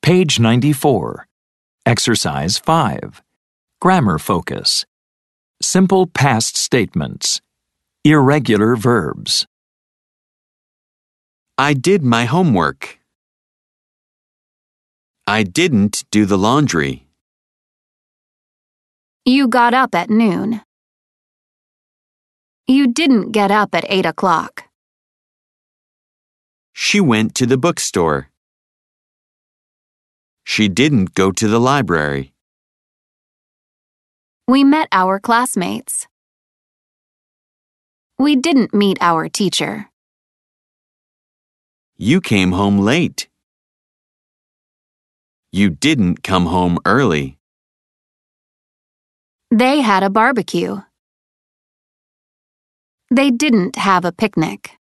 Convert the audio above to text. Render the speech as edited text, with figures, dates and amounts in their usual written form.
Page 94. Exercise 5. Grammar focus. Simple past statements. Irregular verbs. I did my homework. I didn't do the laundry. You got up at noon. You didn't get up at 8 o'clock. She went to the bookstore. She didn't go to the library. We met our classmates. We didn't meet our teacher. You came home late. You didn't come home early. They had a barbecue. They didn't have a picnic.